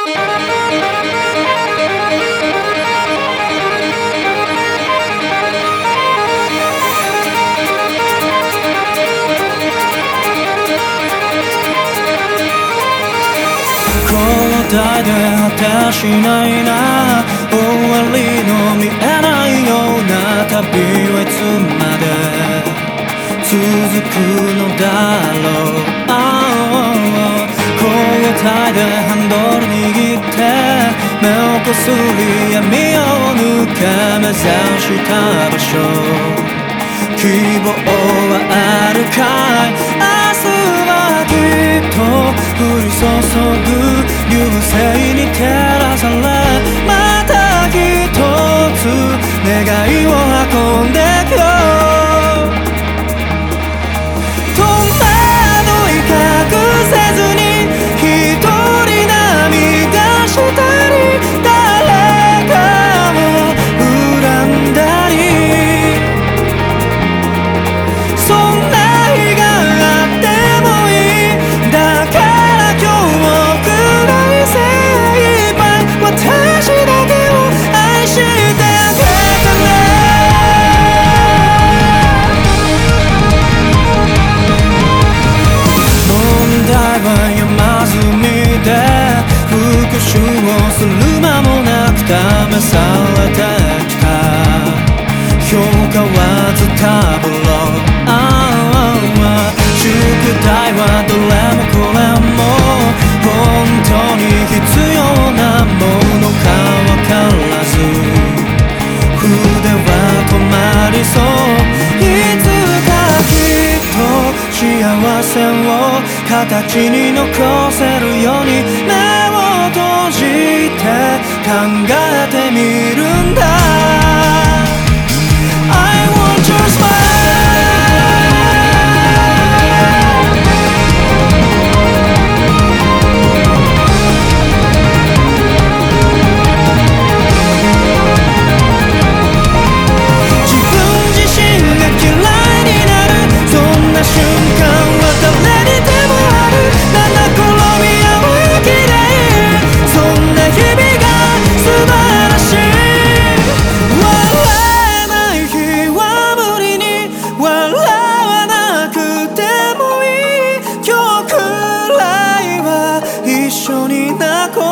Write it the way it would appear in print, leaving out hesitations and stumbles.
交代で果てしないな、終わりの見えないような旅はいつまで続くのだろう。交代でハンドル握って目をこすり闇を抜け目指した場所、希望はあるかい。明日はきっと降り注ぐ流星に照らされ、また一つ願いを運んでくよ。戸惑い隠せずに一人涙したり、誰かを恨んだり、そんな日があってもいい。だから今日くらい精一杯私だけを愛してあげてね。問題は山積みで復讐をする間もなく試されてきた。評価はズタボロ、宿題はどれもこれも本当に必要なものかわからず、筆は止まりそう。いつかきっと幸せを形に残せるように目を閉じて考えてみるんだ。I want your smile。一緒に泣こう。